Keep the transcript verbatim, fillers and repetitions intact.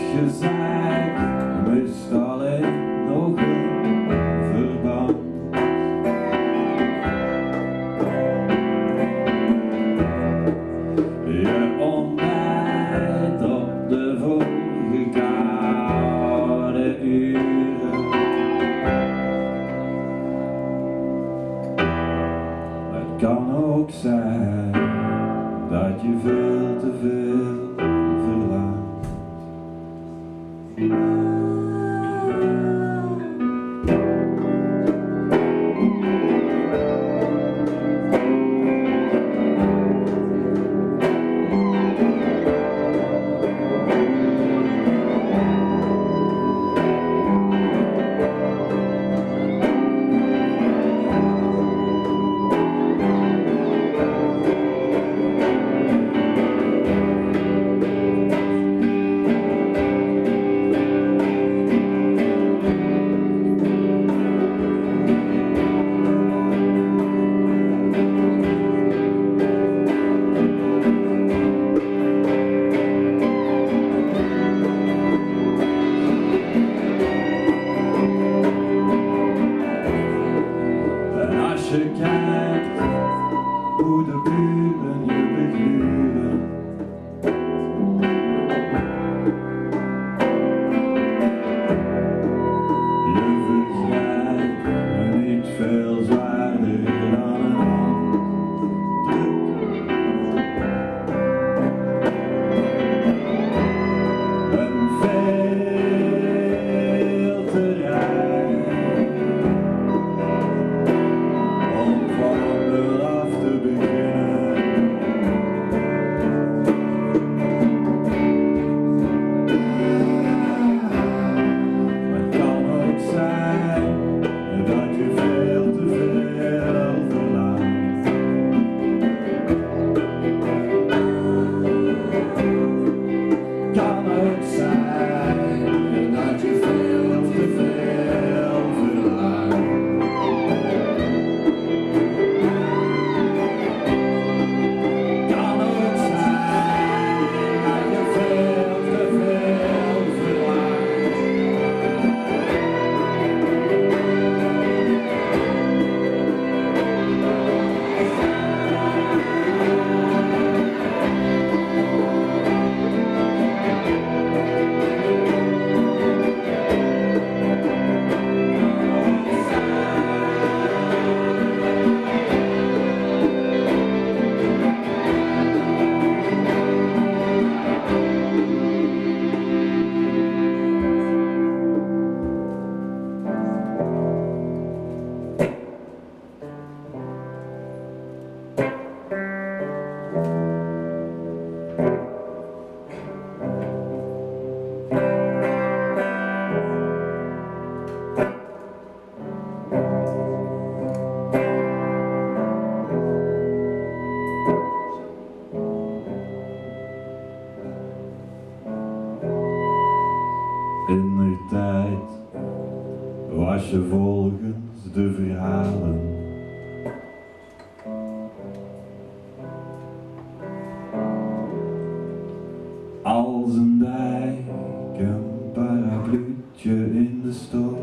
gezeik mist alleen nog een verband. Je ontbijt op de vorige koude uren. Het kan ook zijn dat je veel te veel verlangt. Als je kijkt hoe de buren je begluren, je vergrijpt me niet veel zwaarder dan een handdruk. Een veel te rijk om van nul af te beginnen. Maar het kan ook zijn dat je veel te veel verlangt. Kan ook zijn dat je veel te veel verlangt. Indertijd was je volgens de verhalen als een dijk, een parapluutje in de storm.